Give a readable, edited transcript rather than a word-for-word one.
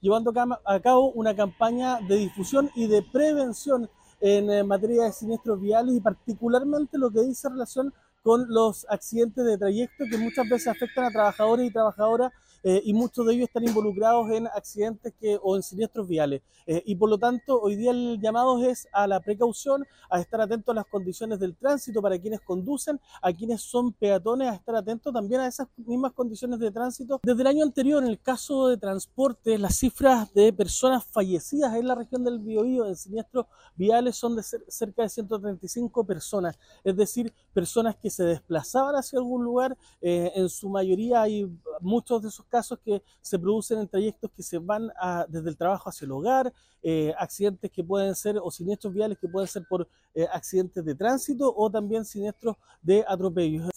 llevando a cabo una campaña de difusión y de prevención en materia de siniestros viales y particularmente lo que dice relación con los accidentes de trayecto que muchas veces afectan a trabajadores y trabajadoras y muchos de ellos están involucrados en accidentes o en siniestros viales. Y por lo tanto, hoy día el llamado es a la precaución, a estar atentos a las condiciones del tránsito para quienes conducen, a quienes son peatones, a estar atentos también a esas mismas condiciones de tránsito. Desde el año anterior, en el caso de transporte, las cifras de personas fallecidas en la región del Biobío en siniestros viales son de cerca de 135 personas, es decir, personas que se desplazaban hacia algún lugar, en su mayoría hay muchos de esos casos que se producen en trayectos que se van desde el trabajo hacia el hogar, accidentes que pueden ser, o siniestros viales que pueden ser por accidentes de tránsito o también siniestros de atropellos.